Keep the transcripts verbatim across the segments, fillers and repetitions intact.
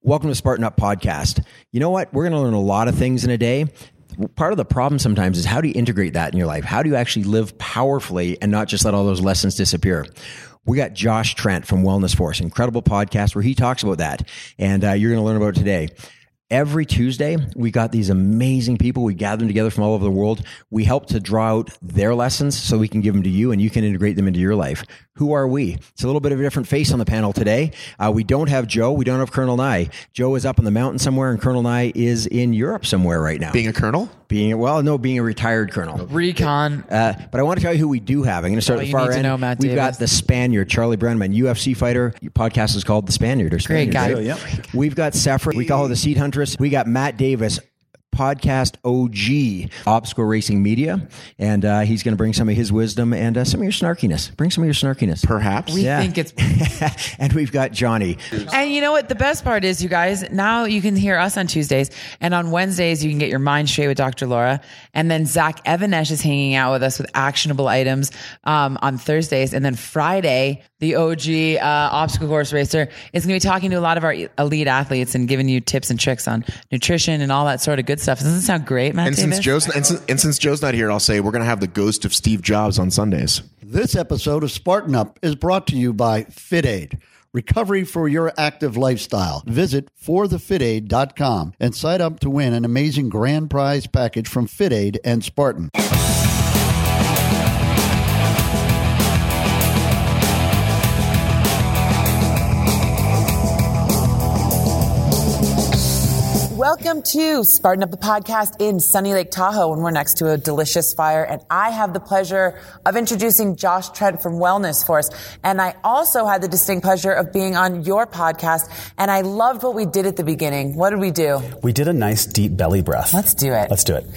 Welcome to Spartan Up Podcast. You know what? We're going to learn a lot of things in a day. Part of the problem sometimes is how do you integrate that in your life? How do you actually live powerfully and not just let all those lessons disappear? We got Josh Trent from Wellness Force, incredible podcast where he talks about that. And uh, you're going to learn about it today. Every Tuesday, we got these amazing people. We gather them together from all over the world. We help to draw out their lessons so we can give them to you and you can integrate them into your life. Who are we? It's a little bit of a different face on the panel today. Uh, we don't have Joe. We don't have Colonel Nye. Joe is up in the mountain somewhere and Colonel Nye is in Europe somewhere right now. Being a colonel? Being, well, no, being a retired colonel. Recon. Uh, but I want to tell you who we do have. I'm going to start Oh, at the you far need to end. know Matt We've Davis. got the Spaniard, Charlie Brenneman, U F C fighter. Your podcast is called The Spaniard. Or Great Spaniard, guy. right? Yep. We've got Sephra. We call her the Seed Huntress. We got Matt Davis, podcast O G, Obstacle Racing Media, and uh, he's going to bring some of his wisdom and uh, some of your snarkiness. Bring some of your snarkiness. Perhaps. We Yeah. think it's... And we've got Johnny. And you know what? The best part is, you guys, now you can hear us on Tuesdays. And on Wednesdays, you can get your mind straight with Doctor Laura. And then Zach Evanesh is hanging out with us with actionable items um, on Thursdays. And then Friday, the O G uh, obstacle course racer is going to be talking to a lot of our elite athletes and giving you tips and tricks on nutrition and all that sort of good stuff. Doesn't that sound great, Matt And Davis? since Joe's and since, and since Joe's not here, I'll say we're going to have the ghost of Steve Jobs on Sundays. This episode of Spartan Up is brought to you by FitAid. Recovery for your active lifestyle. Visit for the fit aid dot com and sign up to win an amazing grand prize package from FitAid and Spartan. Welcome to Spartan Up the Podcast in sunny Lake Tahoe, and we're next to a delicious fire. And I have the pleasure of introducing Josh Trent from Wellness Force. And I also had the distinct pleasure of being on your podcast. And I loved what we did at the beginning. What did we do? We did a nice deep belly breath. Let's do it. Let's do it.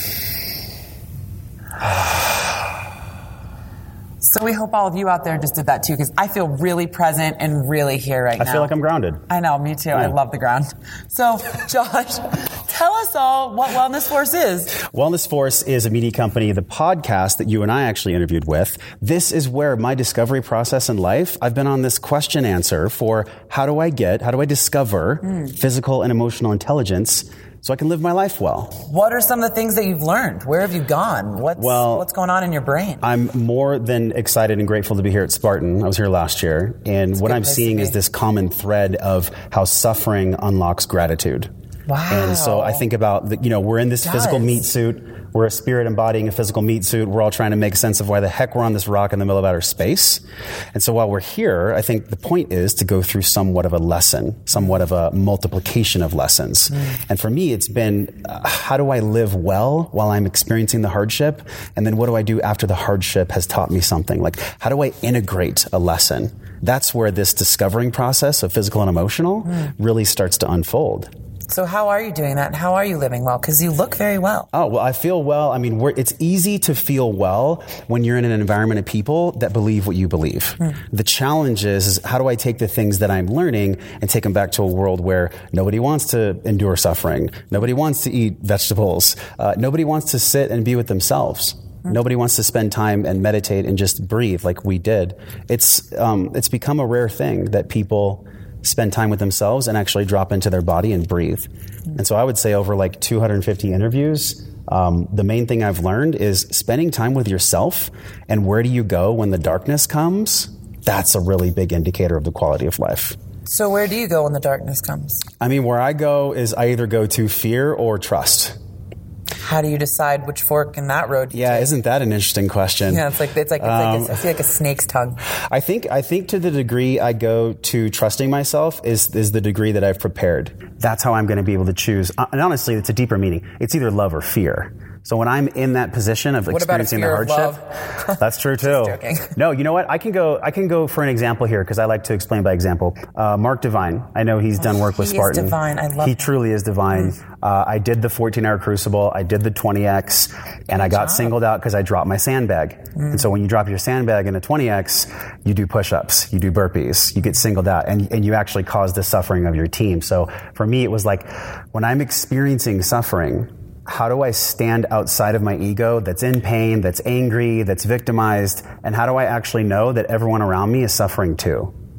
So we hope all of you out there just did that too, because I feel really present and really here right I now. feel like I'm grounded. I know, me too. I love the ground. So, Josh, tell us all what Wellness Force is. Wellness Force is a media company, the podcast that you and I actually interviewed with. This is where my discovery process in life, I've been on this question answer for how do I get, how do I discover mm. physical and emotional intelligence so I can live my life well. What are some of the things that you've learned? Where have you gone? What's, well, what's going on in your brain? I'm more than excited and grateful to be here at Spartan. I was here last year, and It's what I'm seeing is this common thread of how suffering unlocks gratitude. Wow. And so I think about, the, you know, we're in this physical meat suit. We're a spirit embodying a physical meat suit. We're all trying to make sense of why the heck we're on this rock in the middle of outer space. And so while we're here, I think the point is to go through somewhat of a lesson, somewhat of a multiplication of lessons. Mm. And for me, it's been, uh, how do I live well while I'm experiencing the hardship? And then what do I do after the hardship has taught me something? Like, how do I integrate a lesson? That's where this discovering process of physical and emotional mm. really starts to unfold. So how are you doing that? How are you living well? Because you look very well. Oh, well, I feel well. I mean, we're, it's easy to feel well when you're in an environment of people that believe what you believe. Mm. The challenge is, is how do I take the things that I'm learning and take them back to a world where nobody wants to endure suffering. Nobody wants to eat vegetables. Uh, nobody wants to sit and be with themselves. Mm. Nobody wants to spend time and meditate and just breathe like we did. It's, um, it's become a rare thing that people spend time with themselves and actually drop into their body and breathe. And so I would say over like two hundred fifty interviews, um, the main thing I've learned is spending time with yourself and where do you go when the darkness comes? That's a really big indicator of the quality of life. So where do you go when the darkness comes? I mean, where I go is I either go to fear or trust. How do you decide which fork in that road? Yeah, isn't that an interesting question? Yeah, it's like it's like it's um, like a, I feel like a snake's tongue. I think I think to the degree I go to trusting myself is is the degree that I've prepared. That's how I'm going to be able to choose. And honestly, it's a deeper meaning. It's either love or fear. So when I'm in that position of what experiencing the hardship, that's true too. Just joking. No, you know what? I can go. I can go for an example here because I like to explain by example. Uh, Mark Divine. I know he's done work with he Spartan. Is divine. I love He him. truly is divine. Mm. Uh, I did the fourteen hour Crucible. I did the twenty X, and Good I got job. singled out because I dropped my sandbag. Mm. And so when you drop your sandbag in a twenty X, you do push-ups, you do burpees, you get singled out, and and you actually cause the suffering of your team. So for me, it was like when I'm experiencing suffering, how do I stand outside of my ego that's in pain, that's angry, that's victimized, and how do I actually know that everyone around me is suffering too?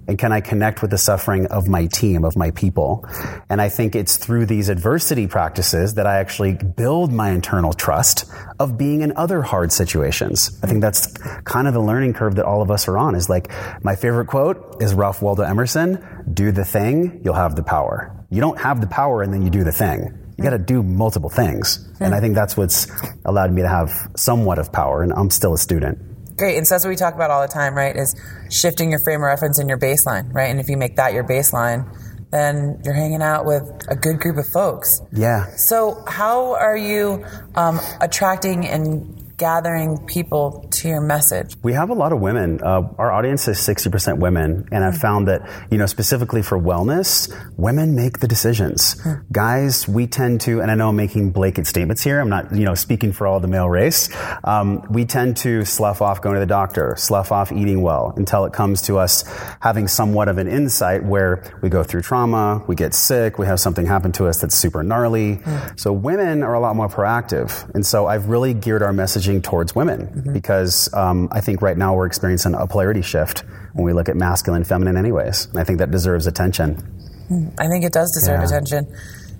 And can I connect with the suffering of my team, of my people? And I think it's through these adversity practices that I actually build my internal trust of being in other hard situations. I think that's kind of the learning curve that all of us are on. Is like, my favorite quote is Ralph Waldo Emerson: do the thing, you'll have the power. You don't have the power and then you do the thing. You got to do multiple things. And I think that's what's allowed me to have somewhat of power, and I'm still a student. Great. And so that's what we talk about all the time, right? Is shifting your frame of reference and your baseline, right? And if you make that your baseline, then you're hanging out with a good group of folks. Yeah. So how are you um, attracting and gathering people to your message? We have a lot of women. Uh, our audience is sixty percent women. And I've found that, you know, specifically for wellness, women make the decisions. Hmm. Guys, we tend to, and I know I'm making blanket statements here. I'm not, you know, speaking for all the male race. Um, we tend to slough off going to the doctor, slough off eating well, until it comes to us having somewhat of an insight where we go through trauma, we get sick, we have something happen to us that's super gnarly. Hmm. So women are a lot more proactive. And so I've really geared our messaging towards women, mm-hmm. because um, I think right now we're experiencing a polarity shift when we look at masculine and feminine anyways. And I think that deserves attention. I think it does deserve yeah. attention.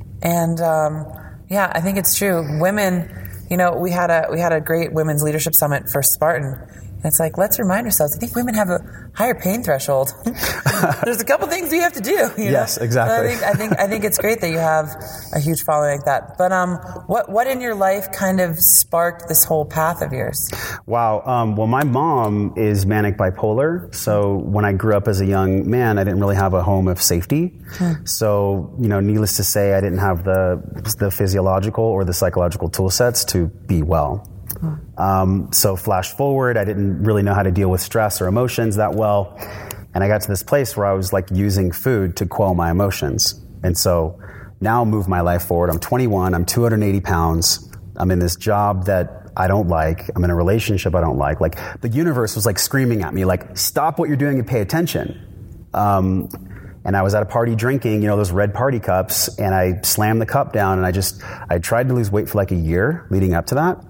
And um, yeah, I think it's true. Women, you know, we had a we had a great women's leadership summit for Spartan. And it's like, let's remind ourselves, I think women have a higher pain threshold. There's a couple things we have to do. You know? Yes, exactly. So I think I think I think it's great that you have a huge following like that. But um, what what in your life kind of sparked this whole path of yours? Wow. Um, well, my mom is manic bipolar. So when I grew up as a young man, I didn't really have a home of safety. Hmm. So, you know, needless to say, I didn't have the the physiological or the psychological tool sets to be well. Um, so flash forward, I didn't really know how to deal with stress or emotions that well. And I got to this place where I was like using food to quell my emotions. And so now move my life forward. I'm twenty-one, I'm two hundred eighty pounds. I'm in this job that I don't like. I'm in a relationship I don't like. Like the universe was like screaming at me, like, stop what you're doing and pay attention. Um, and I was at a party drinking, you know, those red party cups, and I slammed the cup down, and I just, I tried to lose weight for like a year leading up to that.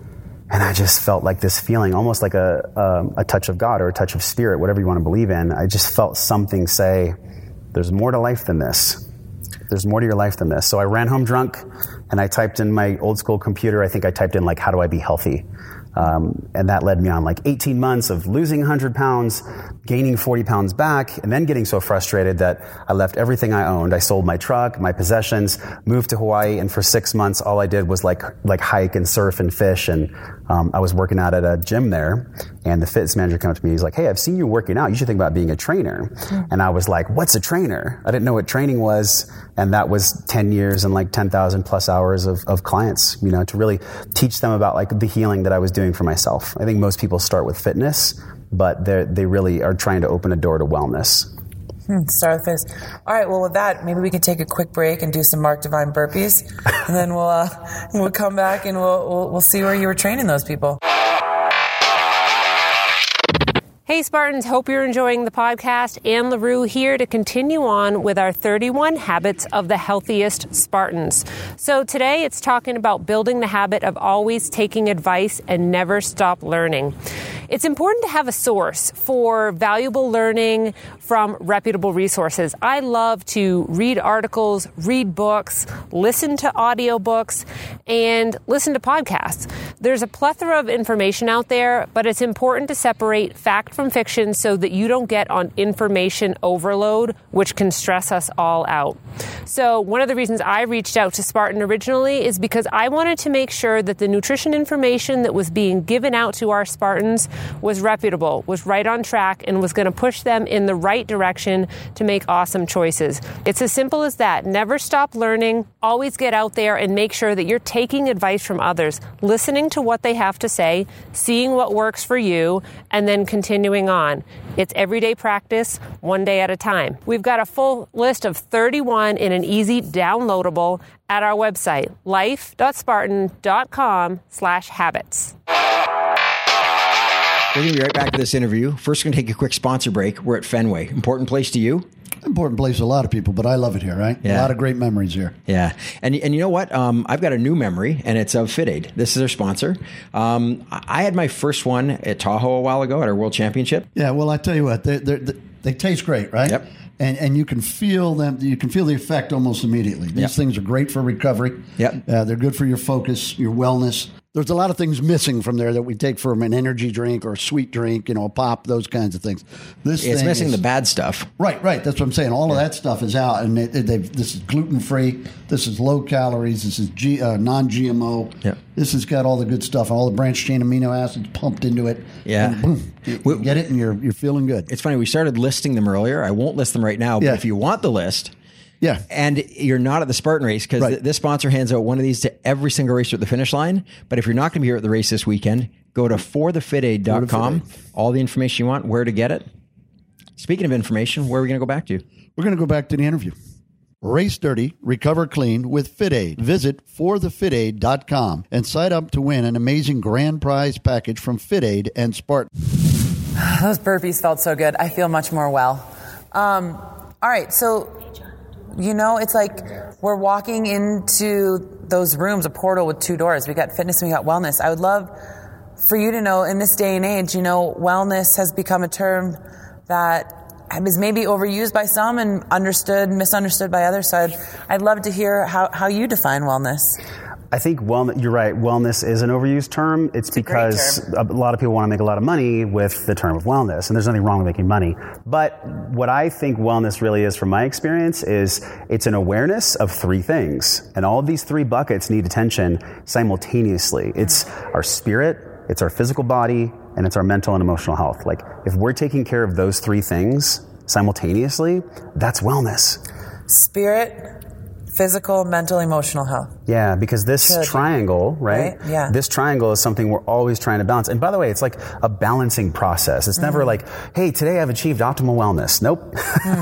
And I just felt like this feeling, almost like a, um, a touch of God or a touch of spirit, whatever you want to believe in. I just felt something say, there's more to life than this. There's more to your life than this. So I ran home drunk, and I typed in my old school computer. I think I typed in like, how do I be healthy? Um, and that led me on like eighteen months of losing one hundred pounds, gaining forty pounds back, and then getting so frustrated that I left everything I owned. I sold my truck, my possessions, moved to Hawaii, and for six months, all I did was like like hike and surf and fish. And um, I was working out at a gym there, and the fitness manager came up to me. He's like, "Hey, I've seen you working out. You should think about being a trainer." Mm-hmm. And I was like, "What's a trainer?" I didn't know what training was, and that was ten years and like ten thousand plus hours of, of clients, you know, to really teach them about like the healing that I was doing for myself. I think most people start with fitness, but they they really are trying to open a door to wellness. Hmm, start with fitness. All right. Well, with that, maybe we can take a quick break and do some Mark Divine burpees, and then we'll uh, we'll come back and we'll, we'll we'll see where you were training those people. Hey Spartans, hope you're enjoying the podcast. Anne LaRue here to continue on with our thirty-one Habits of the Healthiest Spartans. So today it's talking about building the habit of always taking advice and never stop learning. It's important to have a source for valuable learning from reputable resources. I love to read articles, read books, listen to audiobooks, and listen to podcasts. There's a plethora of information out there, but it's important to separate fact from fiction so that you don't get on information overload, which can stress us all out. So one of the reasons I reached out to Spartan originally is because I wanted to make sure that the nutrition information that was being given out to our Spartans was reputable, was right on track, and was going to push them in the right direction to make awesome choices. It's as simple as that. Never stop learning. Always get out there and make sure that you're taking advice from others, listening to what they have to say, seeing what works for you, and then continuing on. It's everyday practice, one day at a time. We've got a full list of thirty-one in an easy downloadable at our website, life.spartan.com slash habits. We're going to be right back to this interview. First, we're going to take a quick sponsor break. We're at Fenway. Important place to you? Important place to a lot of people, but I love it here, right? Yeah. A lot of great memories here. Yeah. And and you know what? Um, I've got a new memory, and it's of FitAid. This is their sponsor. Um, I had my first one at Tahoe a while ago at our World Championship. Yeah, well, I tell you what, they're, they're, They taste great, right? Yep. And and you can feel them. You can feel the effect almost immediately. These Yep. things are great for recovery. Yep. Uh, they're good for your focus, your wellness. There's a lot of things missing from there that we take from an energy drink or a sweet drink, you know, a pop, those kinds of things. This It's thing missing is, the bad stuff. Right, right. That's what I'm saying. All of that stuff is out, and it, it, they've, this is gluten free. This is low calories. This is G, uh, non G M O. Yeah. This has got all the good stuff, all the branched chain amino acids pumped into it. Yeah. And boom, you, you get it, and you're you're feeling good. It's funny. We started listing them earlier. I won't list them right now, but Yeah. if you want the list, Yeah. and you're not at the Spartan race, because Right. th- this sponsor hands out one of these to every single racer at the finish line. But if you're not going to be here at the race this weekend, go to for the fit aid dot com. All the information you want, where to get it. Speaking of information, where are we going to go back to? We're going to go back to the interview. Race dirty, recover clean with FitAid. Visit for the fit aid dot com and sign up to win an amazing grand prize package from FitAid and Spartan. Those burpees felt so good. I feel much more well. Um, all right, so, you know, it's like we're walking into those rooms, a portal with two doors. We got fitness and we got wellness. I would love for you to know, in this day and age, you know, wellness has become a term that is maybe overused by some and understood, misunderstood by others. So I'd, I'd love to hear how, how you define wellness. I think wellness, you're right, wellness is an overused term. It's, It's a great because term. a lot of people want to make a lot of money with the term of wellness, and there's nothing wrong with making money. But what I think wellness really is, from my experience, is it's an awareness of three things. And all of these three buckets need attention simultaneously. It's our spirit, it's our physical body, and it's our mental and emotional health. Like, if we're taking care of those three things simultaneously, that's wellness. Spirit, physical, mental, emotional health. Yeah, because this Should. triangle, right? Right, yeah. This triangle is something we're always trying to balance. And by the way, it's like a balancing process. It's never like, hey, today I've achieved optimal wellness. Nope.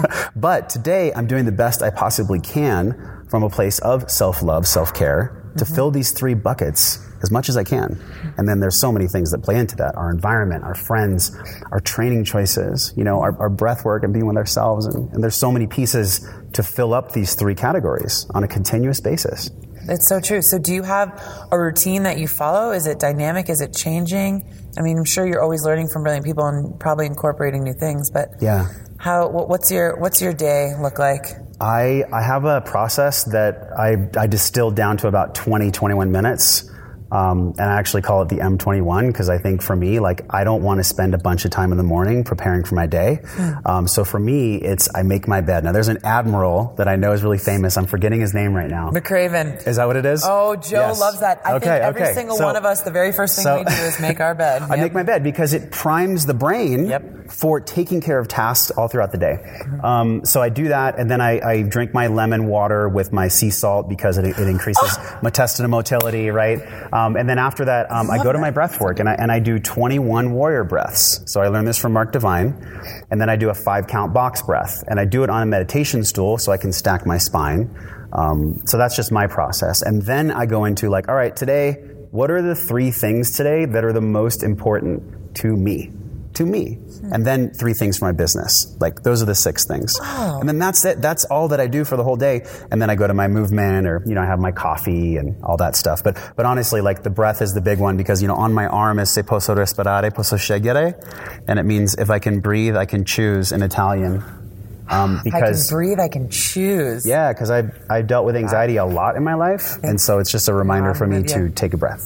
But today I'm doing the best I possibly can from a place of self-love, self-care, to fill these three buckets as much as I can. And then there's so many things that play into that. Our environment, our friends, our training choices, you know, our, our breath work and being with ourselves. And, and there's so many pieces to fill up these three categories on a continuous basis. It's so true. So do you have a routine that you follow? Is it dynamic? Is it changing? I mean, I'm sure you're always learning from brilliant people and probably incorporating new things, but Yeah. how, what- what's your, what's your day look like? I, I have a process that I, I distilled down to about twenty, twenty-one minutes. Um, and I actually call it the M twenty-one because I think for me, like, I don't want to spend a bunch of time in the morning preparing for my day. Um, so for me, it's I make my bed. Now, there's an admiral that I know is really famous. I'm forgetting his name right now. McCraven. Is that what it is? Oh, Joe Yes. loves that. I okay, think every okay. single So- one of us, the very first thing so- we do is make our bed. I Yep. make my bed because it primes the brain Yep. for taking care of tasks all throughout the day. Um, so I do that, and then I, I drink my lemon water with my sea salt because it, it increases my intestinal motility, right? Um, and then after that, um, I go to my breath work, and I, and I do twenty-one warrior breaths. So I learned this from Mark Divine, and then I do a five-count box breath, and I do it on a meditation stool so I can stack my spine. Um, so that's just my process. And then I go into like, all right, today, what are the three things today that are the most important to me? To me. And then three things for my business. Like, those are the six things. Oh. And then that's it. That's all that I do for the whole day. And then I go to my movement, or, you know, I have my coffee and all that stuff. But, but honestly, like, the breath is the big one because, you know, on my arm is se posso respirare, posso scegliere. And it means if I can breathe, I can choose in Italian. Um, because I can breathe, I can choose. Yeah, because I I dealt with anxiety a lot in my life, and so it's just a reminder for me to take a breath.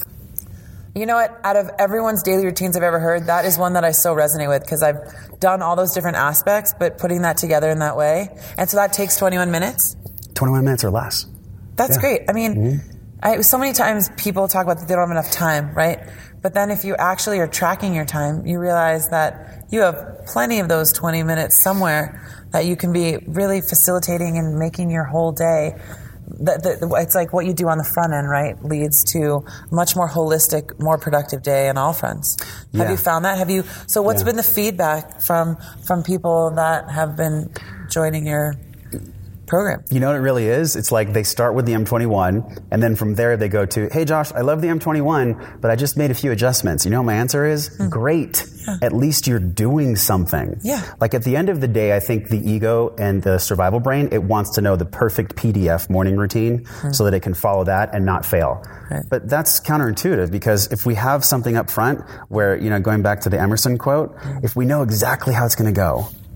You know what? Out of everyone's daily routines I've ever heard, that is one that I so resonate with because I've done all those different aspects, but putting that together in that way. And so that takes twenty-one minutes. twenty-one minutes or less. That's Yeah. great. I mean, Mm-hmm. I, so many times people talk about that they don't have enough time, right? But then if you actually are tracking your time, you realize that you have plenty of those twenty minutes somewhere that you can be really facilitating and making your whole day. The, the, it's like what you do on the front end, right, leads to a much more holistic, more productive day on all fronts. Have Yeah. you found that? Have you? So what's Yeah. been the feedback from from people that have been joining your program? You know what it really is? It's like they start with the M twenty-one, and then from there they go to, hey, Josh, I love the M twenty-one, but I just made a few adjustments. You know what my answer is? Great. Yeah. At least you're doing something. Yeah. Like, at the end of the day, I think the ego and the survival brain, it wants to know the perfect P D F morning routine so that it can follow that and not fail. Right. But that's counterintuitive, because if we have something up front where, you know, going back to the Emerson quote, if we know exactly how it's going to go,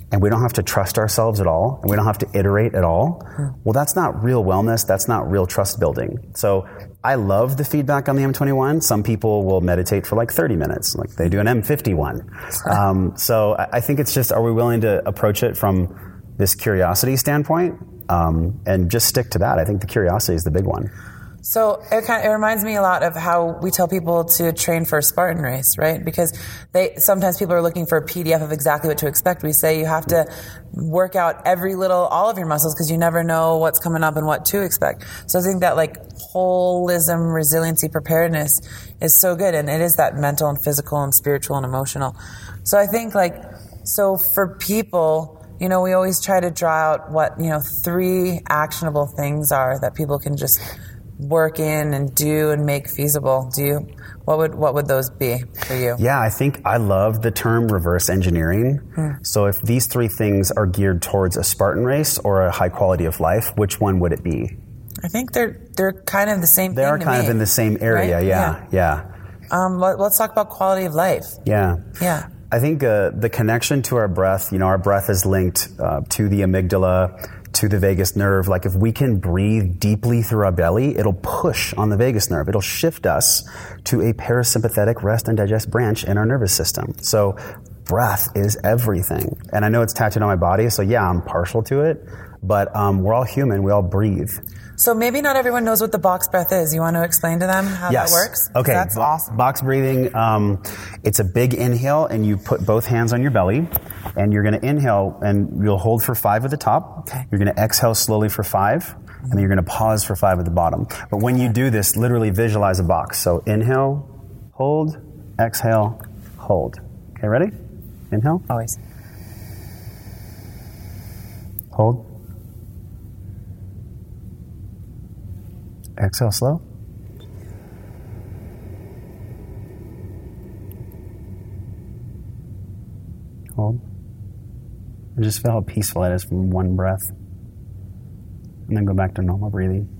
and we don't have to trust ourselves at all, and we don't have to iterate at all, well, that's not real wellness. That's not real trust building. So I love the feedback on the M twenty-one. Some people will meditate for like thirty minutes, like they do an M fifty-one. Um, so I, I think it's just, are we willing to approach it from this curiosity standpoint, um, and just stick to that? I think the curiosity is the big one. So it kind of, it reminds me a lot of how we tell people to train for a Spartan race, right? Because they sometimes people are looking for a P D F of exactly what to expect. We say you have to work out every little, all of your muscles, because you never know what's coming up and what to expect. So I think that like holism, resiliency, preparedness is so good, and it is that mental and physical and spiritual and emotional. So I think like, so for people, you know, we always try to draw out what, you know, three actionable things are that people can just work in and do and make feasible. Do you, what would what would those be for you? Yeah, I think I love the term reverse engineering. Hmm. So if these three things are geared towards a Spartan race or a high quality of life, which one would it be? I think they're they're kind of the same they thing. They are to kind me, of in the same area, right? yeah, yeah. yeah. Um, let, let's talk about quality of life. Yeah. Yeah. I think uh, the connection to our breath, you know, our breath is linked uh, to the amygdala, to the vagus nerve. Like if we can breathe deeply through our belly, it'll push on the vagus nerve. It'll shift us to a parasympathetic rest and digest branch in our nervous system. So breath is everything. And I know it's tattooed on my body, so yeah, I'm partial to it, but um, we're all human. We all breathe. So maybe not everyone knows what the box breath is. You want to explain to them how yes. that works? Okay. That's Bo- awesome. Box breathing, um, it's a big inhale, and you put both hands on your belly, and you're going to inhale, and you'll hold for five at the top. Okay. You're going to exhale slowly for five, and then you're going to pause for five at the bottom. But when you do this, literally visualize a box. So inhale, hold, exhale, hold. Okay, ready? Inhale. Always. Hold. Exhale slow. Hold. And just feel how peaceful it is from one breath. And then go back to normal breathing.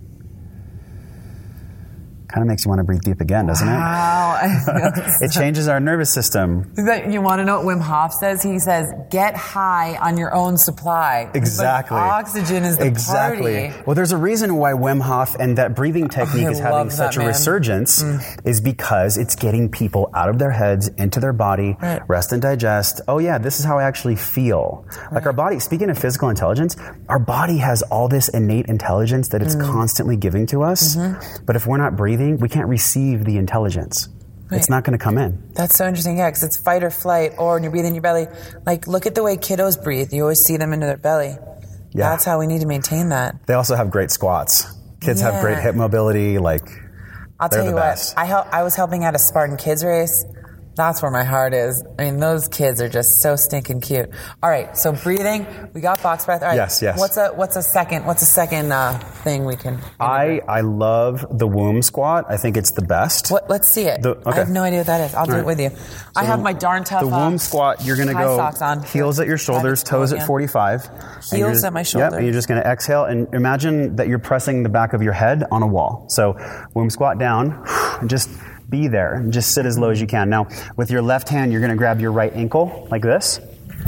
Kind of makes you want to breathe deep again, doesn't it? Wow. It changes our nervous system. You want to know what Wim Hof says? He says, get high on your own supply. Exactly. Like oxygen is the exactly. party. Well, there's a reason why Wim Hof and that breathing technique I is having love such that, a man. resurgence Mm. is because it's getting people out of their heads, into their body, Right. rest and digest. Oh yeah, this is how I actually feel. Like Right. our body, speaking of physical intelligence, our body has all this innate intelligence that it's Mm. constantly giving to us. Mm-hmm. But if we're not breathing, we can't receive the intelligence. Right. It's not going to come in. That's so interesting, yeah, because it's fight or flight, or when you're breathing in your belly. Like, look at the way kiddos breathe. You always see them into their belly. Yeah. That's how we need to maintain that. They also have great squats. Kids have great Yeah. hip mobility. Like, I'll they're tell you the what, best. I, hel- I was helping at a Spartan Kids race. That's where my heart is. I mean, those kids are just so stinking cute. All right, so breathing, we got box breath. All right, Yes, yes. What's a what's a second what's a second uh, thing we can? I, I love the womb squat. I think it's the best. What? Let's see it. The- I okay. have no idea what that is. I'll do All it right. with you. I have the- my darn tough. The uh, womb squat, you're going to high go socks on. heels at your shoulders, Try to go toes at again. forty-five. And you're Heels just- at my Yep, shoulder. and you're just going to exhale and imagine that you're pressing the back of your head on a wall. So womb squat down and just be there and just sit as low as you can. Now, with your left hand, you're going to grab your right ankle like this.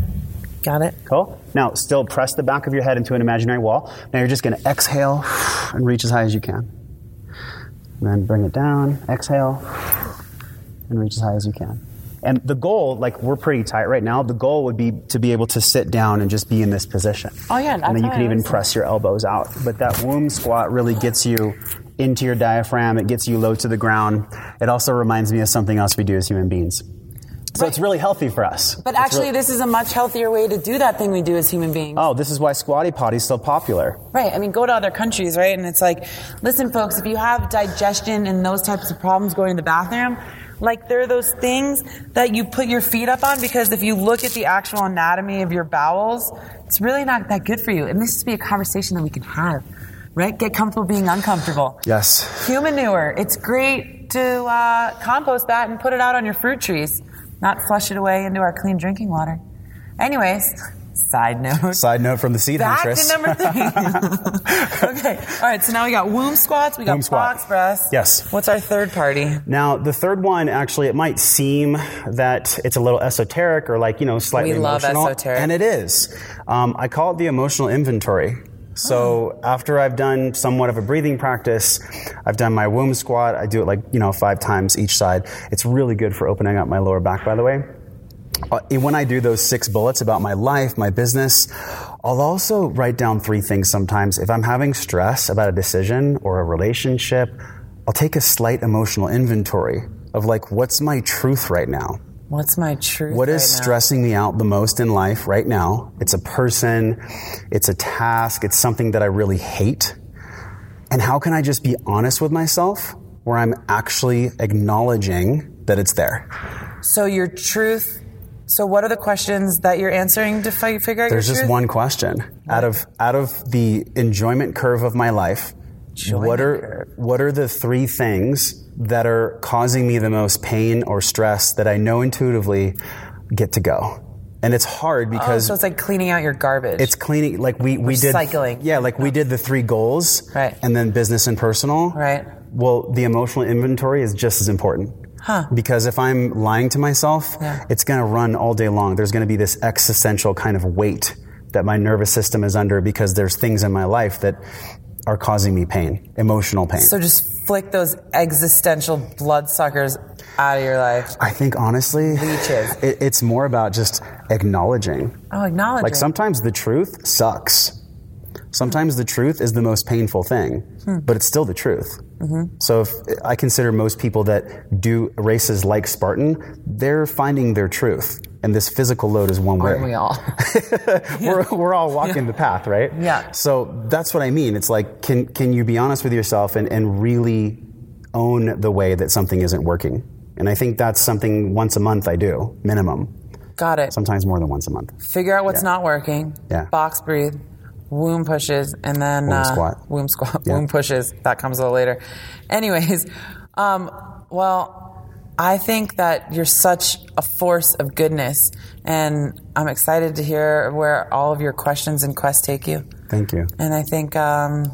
Got it. Cool. Now, still press the back of your head into an imaginary wall. Now you're just going to exhale and reach as high as you can. And then bring it down, exhale, and reach as high as you can. And the goal, like we're pretty tight right now, the goal would be to be able to sit down and just be in this position. Oh, yeah, And then that's you how can I even was- press your elbows out. But that womb squat really gets you into your diaphragm. It gets you low to the ground. It also reminds me of something else we do as human beings. So it's really healthy for us. But It's actually, really- this is a much healthier way to do that thing we do as human beings. Oh, this is why Squatty Potty is so popular. Right. I mean, go to other countries, right? And it's like, listen, folks, if you have digestion and those types of problems going to the bathroom, like there are those things that you put your feet up on, because if you look at the actual anatomy of your bowels, it's really not that good for you. And this should be a conversation that we can have, right? Get comfortable being uncomfortable. Yes. Human manure. It's great to uh, compost that and put it out on your fruit trees, not flush it away into our clean drinking water. Anyways, Side note. Side note from the seed Back huntress. to number three. Okay. All right. So now we got womb squats. We got Womb squat. box press. Yes. What's our third party? Now, the third one, actually, it might seem that it's a little esoteric or like, you know, slightly We love emotional. esoteric. And it is. Um, I call it the emotional inventory. So Oh. after I've done somewhat of a breathing practice, I've done my womb squat. I do it like, you know, five times each side. It's really good for opening up my lower back, by the way. Uh, when I do those six bullets about my life, my business, I'll also write down three things sometimes. If I'm having stress about a decision or a relationship, I'll take a slight emotional inventory of like, what's my truth right now? What's my truth? What is right now? stressing me out the most in life right now? It's a person, it's a task, it's something that I really hate. And how can I just be honest with myself where I'm actually acknowledging that it's there? So your truth. So what are the questions that you're answering to fi- figure out There's your just truth? one question. Out of out of the enjoyment curve of my life, Enjoyment what are curve. what are the three things that are causing me the most pain or stress that I know intuitively get to go? And it's hard Oh, because so it's like cleaning out your garbage. it's cleaning, like we, we did. Recycling. Yeah, like we did the three goals. Right. And then business and personal. Right. Well, the emotional inventory is just as important. Huh. Because if I'm lying to myself, Yeah. it's going to run all day long. There's going to be this existential kind of weight that my nervous system is under because there's things in my life that are causing me pain, emotional pain. So just flick those existential bloodsuckers out of your life. I think honestly, Leeches. it, it's more about just acknowledging. Oh, acknowledge Like it. sometimes the truth sucks. Sometimes the truth is the most painful thing, but it's still the truth. Mm-hmm. So if I consider most people that do races like Spartan, they're finding their truth. And this physical load is one Aren't way. we all? we're, we're all walking the path, right? Yeah. So that's what I mean. It's like, can, can you be honest with yourself and, and really own the way that something isn't working? And I think that's something once a month I do, minimum. Got it. Sometimes more than once a month. Figure out what's Yeah. not working. Yeah. Box breathe. Womb pushes, and then Womb uh, squat. Womb squat. Yeah. Womb pushes. That comes a little later. Anyways, um, well, I think that you're such a force of goodness, and I'm excited to hear where all of your questions and quests take you. Thank you. And I think, um,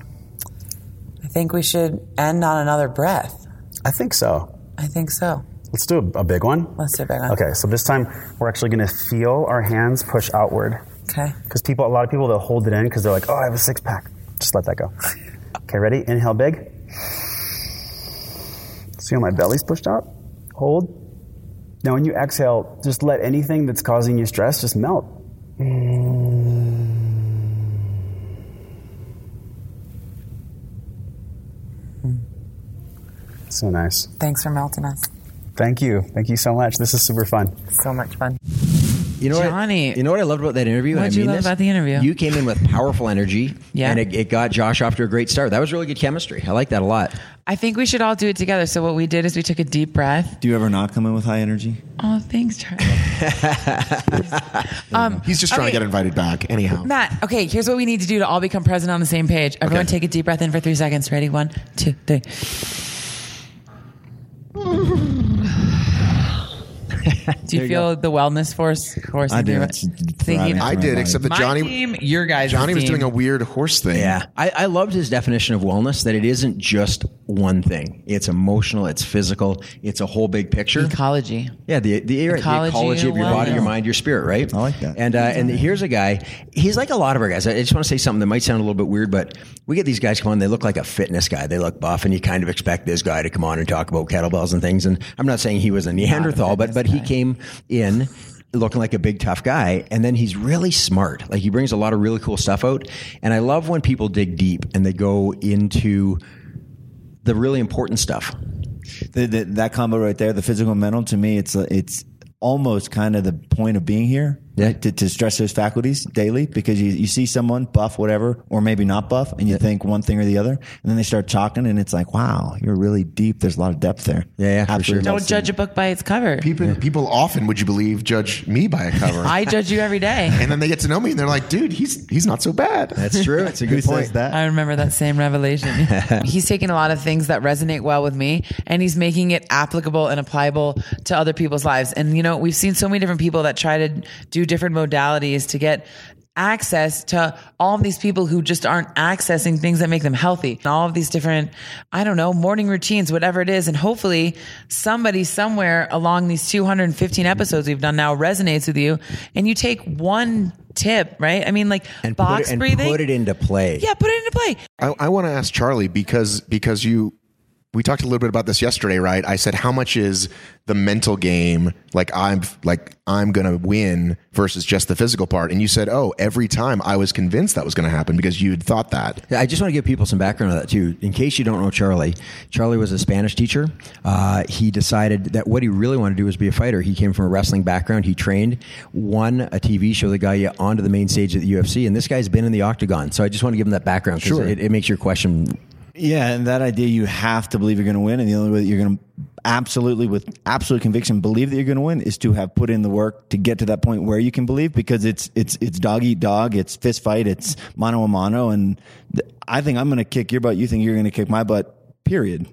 I think we should end on another breath. I think so. I think so. Let's do a, a big one. Let's do a big one. Okay, so this time we're actually going to feel our hands push outward. Okay. Because people, a lot of people, they'll hold it in because they're like, oh, I have a six pack. Just let that go. Okay, ready? Inhale big. See how my belly's pushed out? Hold. Now when you exhale, just let anything that's causing you stress just melt. So nice. Thanks for melting us. Thank you. Thank you so much. This is super fun. So much fun. You know Johnny. What, you know what I loved about that interview? What'd I you mean love this? about the interview? You came in with powerful energy, Yeah. and it, it got Josh off to a great start. That was really good chemistry. I like that a lot. I think we should all do it together. So what we did is we took a deep breath. Do you ever not come in with high energy? Oh, thanks, Charlie. um, He's just trying okay. to get invited back. Anyhow. Matt, okay, here's what we need to do to all become present on the same page. Everyone Okay. take a deep breath in for three seconds. Ready? One, two, three. Do you feel the wellness force? Horse I do. through it? It's Thinking, thriving. I did, except that my Johnny team, your guys' Johnny was team. doing a weird horse thing. Yeah. I, I loved his definition of wellness, that it isn't just one thing. It's emotional, it's physical, it's a whole big picture. ecology. Yeah, the the, the Ecology ecology of and your body, wellness. your mind, your spirit, right? I like that. And uh, and here's a guy. He's like a lot of our guys. I just want to say something that might sound a little bit weird, but we get these guys come on. They look like a fitness guy. They look buff, and you kind of expect this guy to come on and talk about kettlebells and things. And I'm not saying he was a Neanderthal, but but he came in looking like a big tough guy, and then he's really smart. Like he brings a lot of really cool stuff out. And I love when people dig deep and they go into the really important stuff. The, the, that combo right there, the physical and mental, to me, it's a, it's almost kind of the point of being here. Yeah. To, to stress those faculties daily, because you, you see someone buff, whatever, or maybe not buff, and you think one thing or the other, and then they start talking, and it's like, wow, you're really deep. There's a lot of depth there. Yeah, yeah, for Absolutely sure. love Don't seeing judge a book by its cover. People, people often, would you believe, judge me by a cover. I judge you every day. and then they get to know me and they're like, dude, he's he's not so bad. That's true. It's a Who good says point. that? I remember that same revelation. He's taking a lot of things that resonate well with me, and he's making it applicable and applicable to other people's lives. And, you know, we've seen so many different people that try to do different modalities to get access to all of these people who just aren't accessing things that make them healthy. And all of these different, I don't know, morning routines, whatever it is. And hopefully somebody somewhere along these two hundred fifteen episodes we've done now resonates with you, and you take one tip, right? I mean, like and box put it, and breathing. put it into play. Yeah, put it into play. I, I want to ask Charlie because because you we talked a little bit about this yesterday, right? I said, how much is the mental game, like I'm like I'm gonna win versus just the physical part? And you said, oh, every time I was convinced that was going to happen because you had thought that. I just want to give people some background on that too. In case you don't know Charlie, Charlie was a Spanish teacher. Uh, he decided that what he really wanted to do was be a fighter. He came from a wrestling background. He trained, won a T V show that got you onto the main stage at the U F C. And this guy's been in the octagon. So I just want to give him that background because Sure. it, it makes your question. Yeah, and that idea, you have to believe you're going to win, and the only way that you're going to absolutely, with absolute conviction, believe that you're going to win is to have put in the work to get to that point where you can believe, because it's it's it's dog eat dog, it's fist fight, it's mano a mano, and th- I think I'm going to kick your butt, you think you're going to kick my butt, period.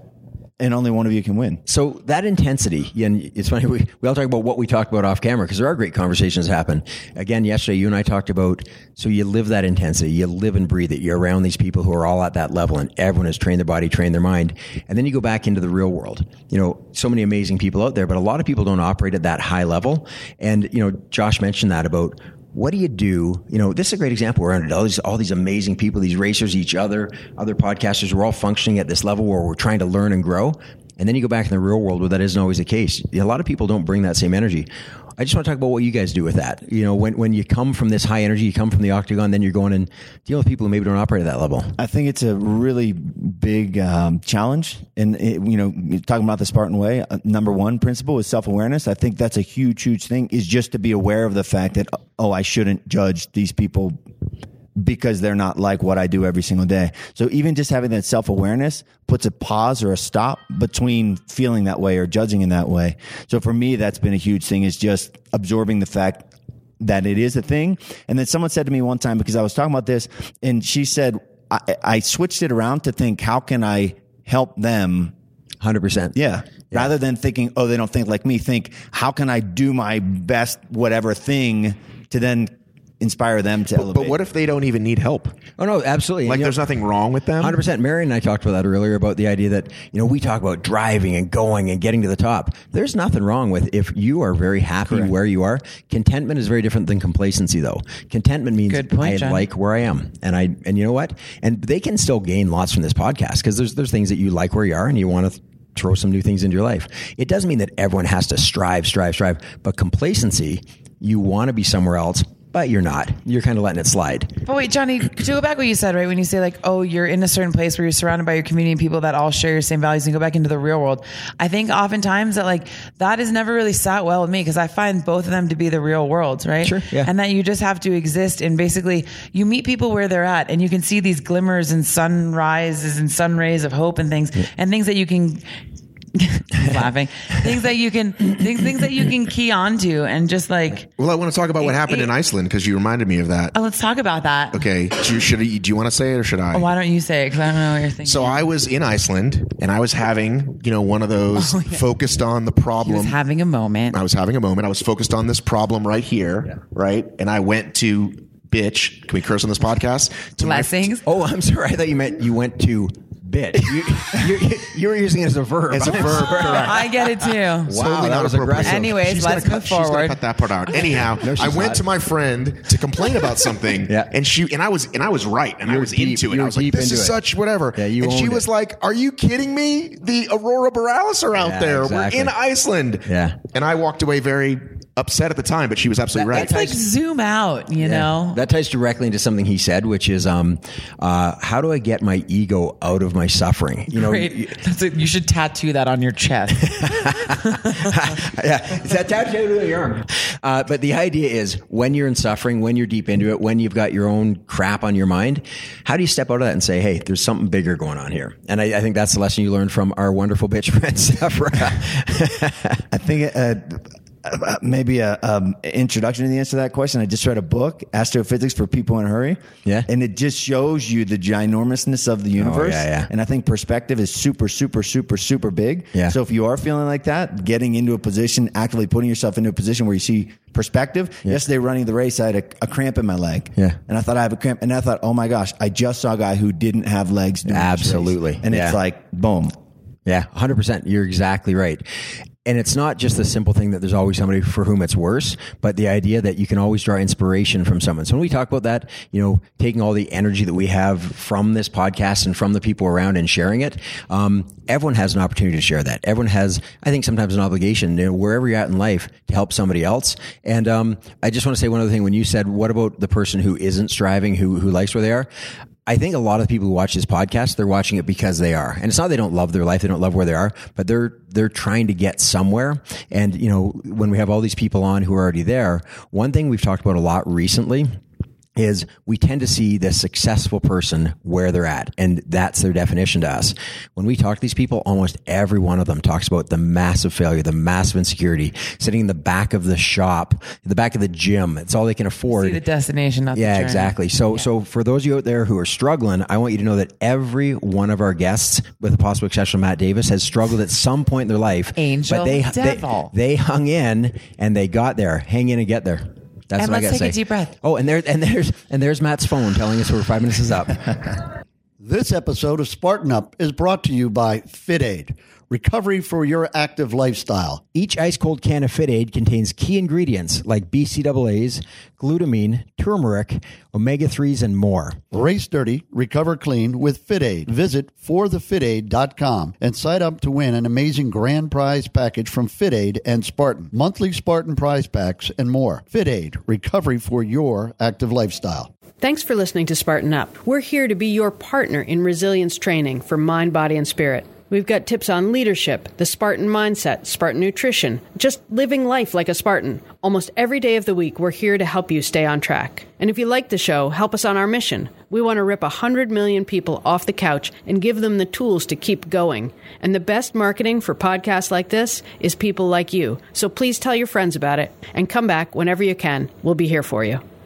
And only one of you can win. So that intensity, and it's funny, we, we all talk about what we talked about off camera because there are great conversations happen. Again, yesterday, you and I talked about, so you live that intensity, you live and breathe it. You're around these people who are all at that level, and everyone has trained their body, trained their mind. And then you go back into the real world. You know, so many amazing people out there, but a lot of people don't operate at that high level. And, you know, Josh mentioned that about, what do you do? You know, this is a great example. We're around all these, all these amazing people, these racers, each other, other podcasters. We're all functioning at this level where we're trying to learn and grow. And then you go back in the real world where that isn't always the case. A lot of people don't bring that same energy. I just want to talk about what you guys do with that. You know, when, when you come from this high energy, you come from the octagon, then you're going and dealing with people who maybe don't operate at that level. I think it's a really big um, challenge. And, it, you know, talking about the Spartan way, uh, number one principle is self-awareness. I think that's a huge, huge thing, is just to be aware of the fact that, oh, I shouldn't judge these people because they're not like what I do every single day. So even just having that self-awareness puts a pause or a stop between feeling that way or judging in that way. So for me, that's been a huge thing, is just absorbing the fact that it is a thing. And then someone said to me one time, because I was talking about this, and she said, I, I switched it around to think, how can I help them? one hundred percent. Yeah. yeah. Rather than thinking, oh, they don't think like me, think, how can I do my best whatever thing to then inspire them to But, elevate. but what if they don't even need help? Oh, no, absolutely. Like And, you there's know, nothing wrong with them? one hundred percent. Mary and I talked about that earlier, about the idea that, you know, we talk about driving and going and getting to the top. There's nothing wrong with, if you are very happy Correct. where you are. Contentment is very different than complacency, though. Contentment means Good point, I John. like where I am. And I, and you know what? And they can still gain lots from this podcast, because there's, there's things that you like where you are and you want to throw some new things into your life. It doesn't mean that everyone has to strive, strive, strive. But complacency, you want to be somewhere else, but you're not. You're kind of letting it slide. But wait, Johnny, to go back what you said, right? When you say like, oh, you're in a certain place where you're surrounded by your community and people that all share your same values, and go back into the real world. I think oftentimes that like that has never really sat well with me, because I find both of them to be the real worlds, right? Sure, yeah. And that you just have to exist, and basically you meet people where they're at, and you can see these glimmers and sunrises and sun rays of hope and things, and things that you can laughing things that you can things, things that you can key onto, and just like, Well, I want to talk about what It- happened it- in Iceland, because you reminded me of that. oh, let's talk about that. Okay. Do you, should, I- do you want to say it or should I? Why don't you say it? Because I don't know what you're thinking. So I was in Iceland and I was having, you know, one of those Oh, yeah. focused on the he problem. was having a moment. I was having a moment. I was focused on this problem right here, right? And I went to bitch. Can we curse on this podcast? To my- Blessings. Oh, I'm sorry. I thought you meant you went to bit. You, you, you were using it as a verb. As a I'm verb, sorry. correct. I get it too. Wow, Totally that not was appropriate. aggressive. Anyways, She's let's gonna move cut, She's going forward. to cut that part out. Anyhow, No, she's I went not. to my friend to complain about something, Yeah. and she and I was and I was right, and I You were was deep- into it. you I were was like, deep "This into is it. such whatever." Yeah, you and she owned was it. like, "Are you kidding me? The Aurora Borealis are out Yeah, there. exactly. We're in Iceland." Yeah. and I walked away very upset at the time, but she was absolutely That- right. It's like zoom out, you know? That ties directly into something he said, which is, um, uh, how do I get my ego out of my suffering? You know, Great. y- That's a, you should tattoo that on your chest. yeah, is that tattooed on your arm? Uh, but the idea is, when you're in suffering, when you're deep into it, when you've got your own crap on your mind, how do you step out of that and say, hey, there's something bigger going on here? And I, I think that's the lesson you learned from our wonderful bitch friend, Sephora. I think uh, Uh, maybe a um, introduction to the answer to that question. I just read a book, Astrophysics for People in a Hurry. Yeah. And it just shows you the ginormousness of the universe. Oh, yeah, yeah. And I think perspective is super, super, super, super big. Yeah. So if you are feeling like that, getting into a position, actively putting yourself into a position where you see perspective. Yeah. Yesterday running the race, I had a, a cramp in my leg. Yeah. And I thought I have a cramp. And I thought, oh my gosh, I just saw a guy who didn't have legs doing this race. Absolutely. And Yeah. it's like, boom. Yeah, one hundred percent. You're exactly right. And it's not just the simple thing that there's always somebody for whom it's worse, but the idea that you can always draw inspiration from someone. So when we talk about that, you know, taking all the energy that we have from this podcast and from the people around and sharing it, um, everyone has an opportunity to share that. Everyone has, I think, sometimes an obligation, you know, wherever you're at in life, to help somebody else. And um, I just want to say one other thing. When you said, what about the person who isn't striving, who who likes where they are? I think a lot of the people who watch this podcast, they're watching it because they are. And it's not they don't love their life, they don't love where they are, but they're they're trying to get somewhere. And, you know, when we have all these people on who are already there, one thing we've talked about a lot recently is we tend to see the successful person where they're at, and that's their definition to us. When we talk to these people, almost every one of them talks about the massive failure, the massive insecurity, sitting in the back of the shop, in the back of the gym. It's all they can afford. See the destination, not the Yeah, journey. exactly. So, Yeah. so for those of you out there who are struggling, I want you to know that every one of our guests, with the possible exception of Matt Davis, has struggled at some point in their life. Angel, but they, devil. they they hung in and they got there. Hang in and get there. That's And what I let's gotta take say. a deep breath. Oh, and there and there's and there's Matt's phone telling us we're five minutes is up. This episode of Spartan Up is brought to you by FitAid, recovery for your active lifestyle. Each ice cold can of FitAid contains key ingredients like B C A As, glutamine, turmeric, omega threes, and more. Race dirty, recover clean with FitAid. Visit for the fit aid dot com and sign up to win an amazing grand prize package from FitAid and Spartan. Monthly Spartan prize packs and more. FitAid, recovery for your active lifestyle. Thanks for listening to Spartan Up. We're here to be your partner in resilience training for mind, body, and spirit. We've got tips on leadership, the Spartan mindset, Spartan nutrition, just living life like a Spartan. Almost every day of the week, we're here to help you stay on track. And if you like the show, help us on our mission. We want to rip one hundred million people off the couch and give them the tools to keep going. And the best marketing for podcasts like this is people like you. So please tell your friends about it and come back whenever you can. We'll be here for you.